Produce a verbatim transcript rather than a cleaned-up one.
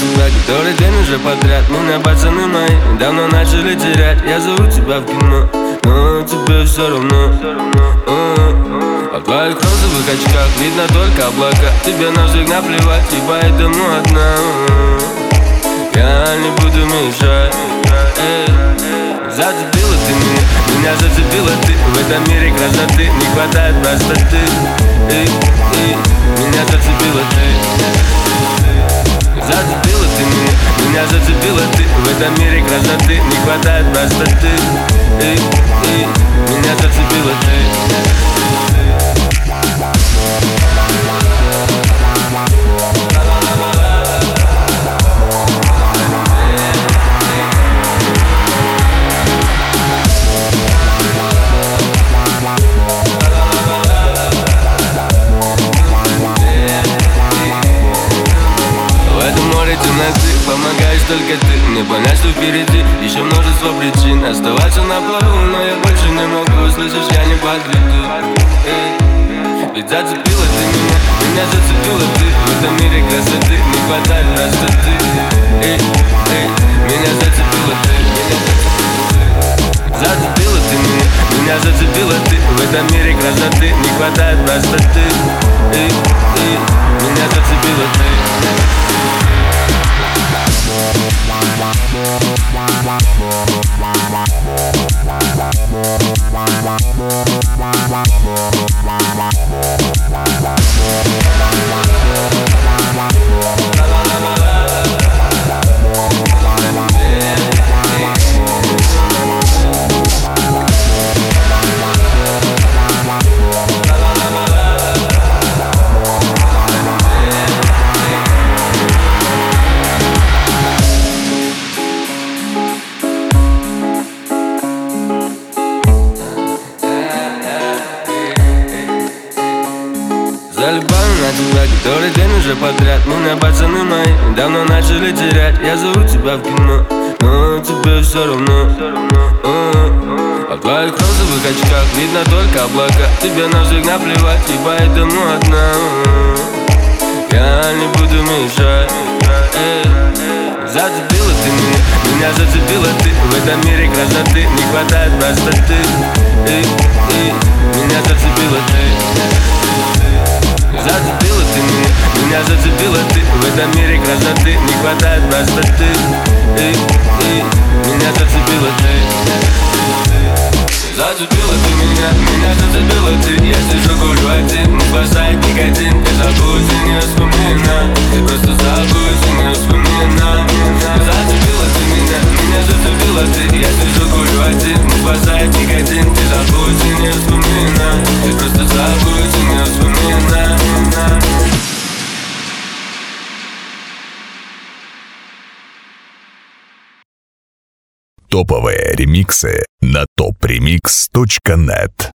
тебя который день уже подряд. Меня пацаны мои давно начали терять. Я зову тебя в кино, но тебе все равно. А в твоих розовых очках видно только облака. Тебе на всех наплевать, и поэтому одна. Я не буду мешать. Зацепила ты меня, меня зацепила ты. В этом мире красоты не хватает простоты. Эй, эй, меня зацепила ты. Зацепила ты меня, меня зацепила ты. В этом мире красоты не хватает простоты. Эй, эй, меня зацепила ты. Помогаешь только ты, мне понять, что впереди еще множество причин оставаться на плаву, но я больше не могу, слышишь, я не подведу. Эй, ведь зацепила ты меня, меня зацепила ты. В этом мире красоты не хватает простоты. Эй, эй, меня зацепила ты, меня зацепила ты. Зацепила ты меня, меня зацепила ты. В этом мире красоты не хватает простоты. Эй, эй, меня зацепила ты. Залипаю на тебя который день уже подряд. Меня пацаны мои давно начали терять. Я зову тебя в кино, но тебе все равно. А в твоих розовых очках видно только облака. Тебе на всех наплевать, и поэтому одна. Я не буду мешать. Зацепила ты меня, меня зацепила ты. В этом мире красоты не хватает простоты. Эй, эй, меня зацепила ты. Зацепила ты меня, меня зацепила ты. В этом мире красоты не хватает простоты. Эй, эй, меня зацепила ты. Зацепила ты меня, меня зацепила ты. Я сижу, курю один, не спасает никотин. Ты забудь и не вспоминай, ты просто забудь и не вспоминай. Зацепила ты меня, меня зацепила ты. Я сижу, курю один, не спасает никотин. Ты забудь и не вспоминай, ты просто забудь и не вспоминай. Топовые ремиксы на топ ремикс точка нет.